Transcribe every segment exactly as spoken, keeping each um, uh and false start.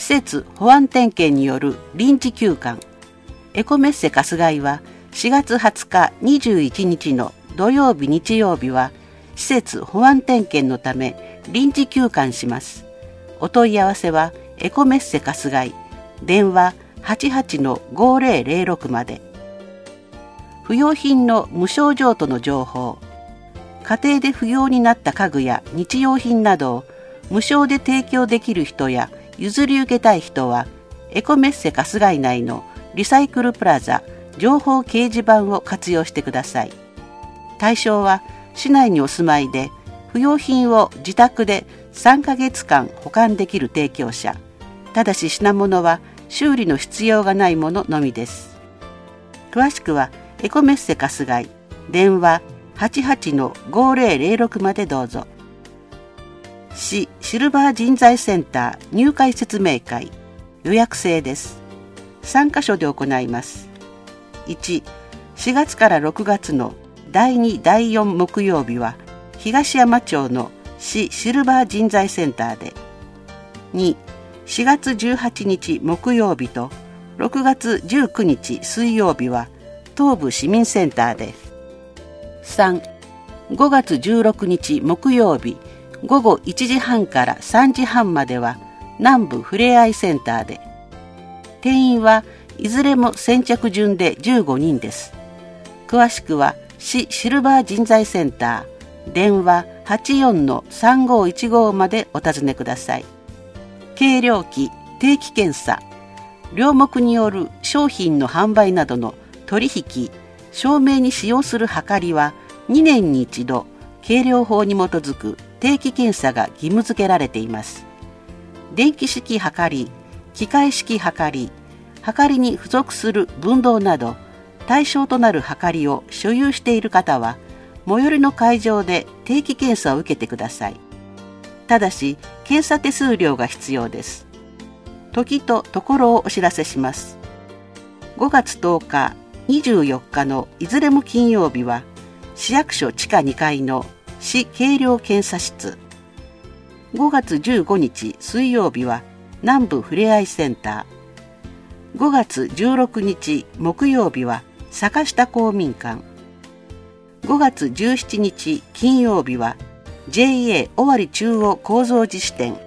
施設保安点検による臨時休館。エコメッセ春日井はしがつはつかにじゅういちにちの土曜日日曜日は施設保安点検のため臨時休館します。お問い合わせはエコメッセ春日井、電話 はちはちのごぜろぜろろく まで。不用品の無償譲渡の情報。家庭で不要になった家具や日用品などを無償で提供できる人や譲り受けたい人はエコメッセ春日井内のリサイクルプラザ情報掲示板を活用してください。対象は市内にお住まいで不用品を自宅でさんかげつかん保管できる提供者。ただし品物は修理の必要がないもののみです。詳しくはエコメッセ春日井、電話 はちはちのごぜろぜろろく までどうぞ。市シルバー人材センター入会説明会、予約制です。さんかしょで行います。いち、しがつからろくがつのだいに、だいよん木曜日は東山町の市シルバー人材センターで。に、しがつじゅうはちにち木曜日とろくがつじゅうくにち水曜日は東部市民センターで。さん、ごがつじゅうろくにち木曜日ごごいちじはんからさんじはんまでは南部ふれあいセンターで。定員はいずれも先着順でじゅうごにんです。詳しくは市シルバー人材センター、電話 はちよんのさんごいちご までお尋ねください。計量器、定期検査、領目による商品の販売などの取引、証明に使用するはかりはにねんに一度、計量法に基づく定期検査が義務付けられています。電気式はかり、機械式はかり、はかりに付属する分銅など対象となるはかりを所有している方は最寄りの会場で定期検査を受けてください。ただし検査手数料が必要です。時とところをお知らせします。ごがつとおか、にじゅうよっかのいずれも金曜日は市役所地下にかいの市計量検査室。ごがつじゅうごにち水曜日は南部ふれあいセンター。ごがつじゅうろくにち木曜日は坂下公民館。ごがつじゅうしちにち金曜日は ジェイエー 尾張中央構造寺支店。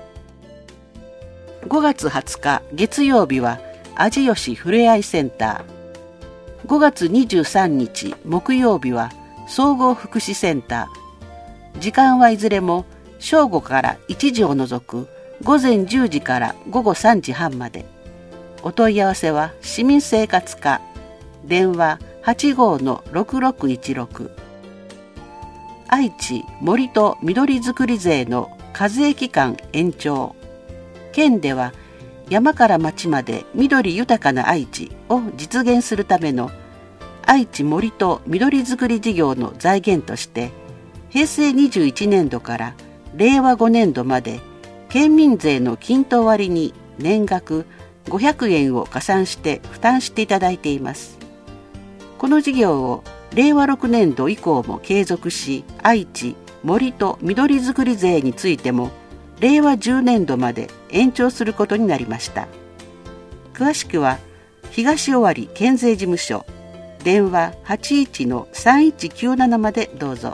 ごがつはつか月曜日は味吉ふれあいセンター。ごがつにじゅうさんにち木曜日は総合福祉センター。時間はいずれも正午からいちじを除くごぜんじゅうじからごごさんじはんまで。お問い合わせは市民生活課、電話 はちごのろくろくいちろく。愛知森と緑づくり税の課税期間延長。県では山から町まで緑豊かな愛知を実現するための愛知森と緑づくり事業の財源としてへいせいにじゅういちねんどかられいわごねんどまで県民税の均等割に年額ごひゃくえんを加算して負担していただいています。この事業をれいわろくねんど以降も継続し、愛知森と緑づくり税についてもれいわじゅうねんどまで延長することになりました。詳しくは東尾張県税事務所、電話 はちいちのさんいちきゅうなな までどうぞ。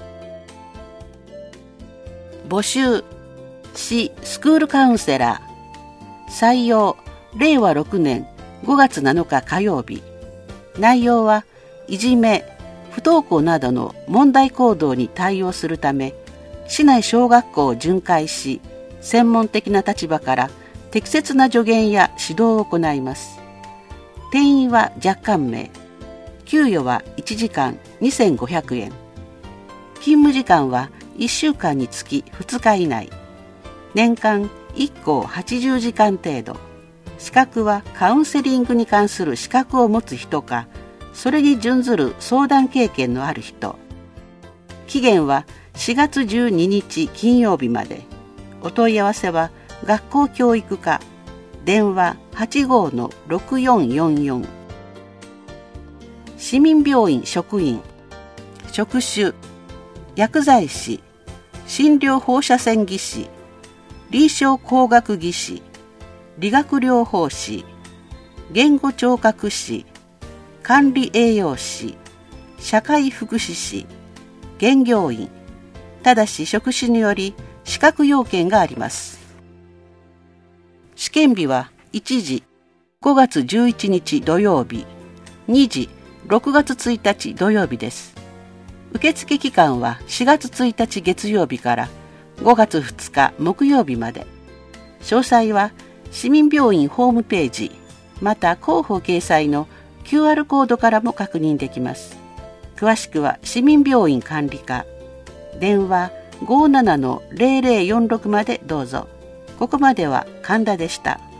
募集、市スクールカウンセラー。採用、れいわろくねんごがつなのか火曜日。内容はいじめ、不登校などの問題行動に対応するため、市内小学校を巡回し、専門的な立場から適切な助言や指導を行います。定員は若干名。給与はいちじかんにせんごひゃくえん。勤務時間はいっしゅうかんにつきふつか以内。年間いっこうはちじゅうじかん程度。資格はカウンセリングに関する資格を持つ人か、それに準ずる相談経験のある人。期限はしがつじゅうににち金曜日まで。お問い合わせは学校教育課、電話 はちごのろくよんよんよん。市民病院職員、職種、薬剤師、診療放射線技師、臨床工学技師、 理学療法士、言語聴覚士、管理栄養士、社会福祉士、現業員。ただし職種により資格要件があります。試験日はいちじごがつじゅういちにち土曜日、にじろくがつついたち土曜日です。受付期間はしがつついたち月曜日からごがつふつか木曜日まで。詳細は市民病院ホームページ、また広報掲載の キューアール コードからも確認できます。詳しくは市民病院管理課、電話 ごーななのゼロゼロよんろく までどうぞ。ここまでは神田でした。